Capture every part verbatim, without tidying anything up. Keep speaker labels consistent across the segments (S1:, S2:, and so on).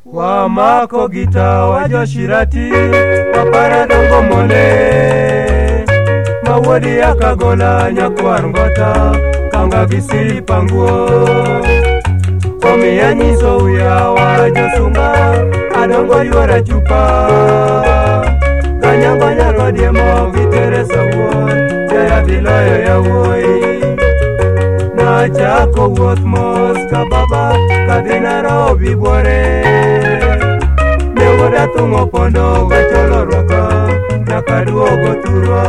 S1: Wamako gita wajoshirati wapara dongo mone mawodi yakagola nyakwar ngota kanga gisiri panguo omiya nyiso uya wajosunga adongo yuara chupa kanya banya rodiemo giteresa wuon jaya biloyo ya woi na chako wuoth mos ka baba kadhina robi bore newoda thung'o pondo gacholo rwaka nyaka duogo thurwa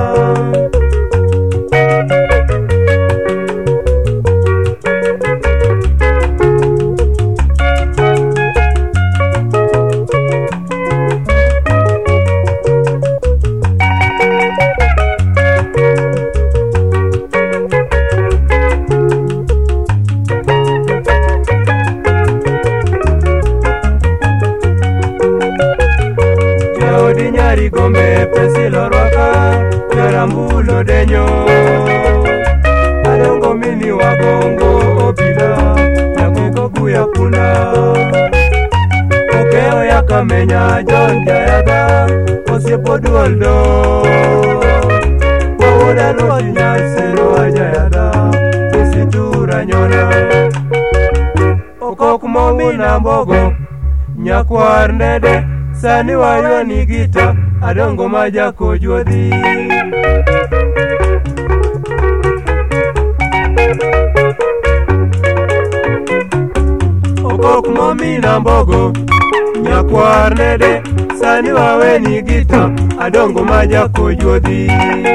S1: Nyari gombe pesilo rwaka Narambulo denyo Adongo mini wagongo obila Nyakiko guya punda Okeo yakamenya John Jayaga Osiepo duoldo Wawoda noti nyasero ajayada Isitura nyona Okok momi na mbogo Nyakwar ndede Sani wayo ni gita adongo majako juodhi Okok momi na mbogo nyakwar nede Sani wawe ni gita adongo majako juodhi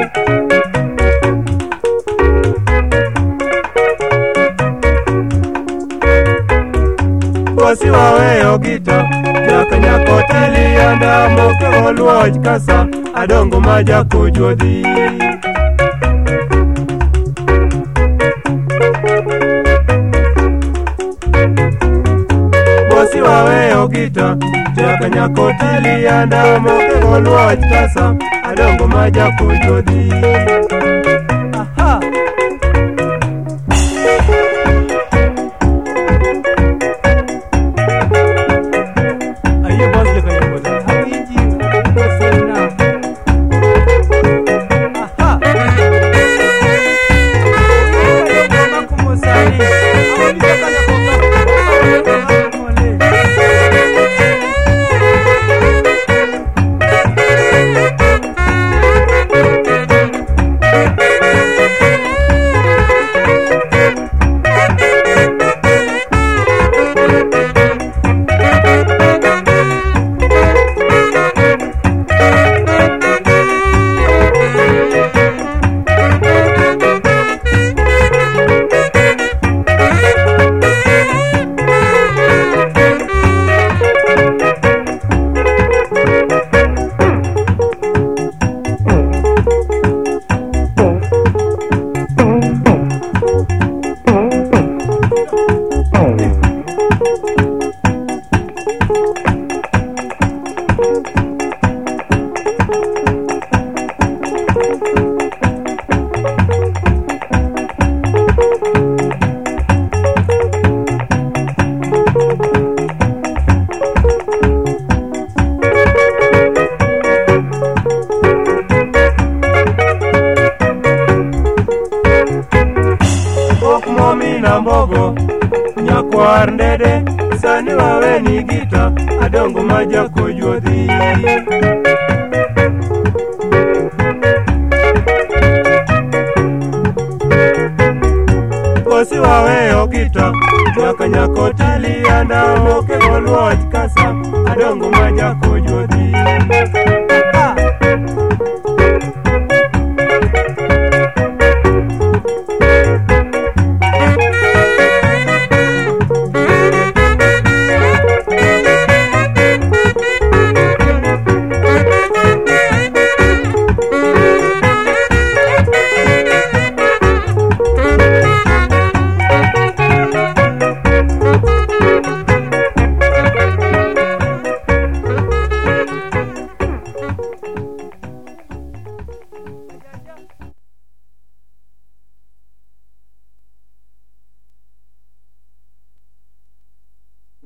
S1: Kosi waweyo gita Nyaka nyako tili anda moke oluoj kasa Adongo majako juodhi Kosi waweyo gita Nyaka nyako tili anda moke oluoj kasa Adongo majako juodhi Aha! Mbogo nyakwar ndede Sani wawe ni gita adongo majako juodhi Kosi waweyo gita Nyaka nyako tili anda moke oluoj kasa Adongo majako juodhi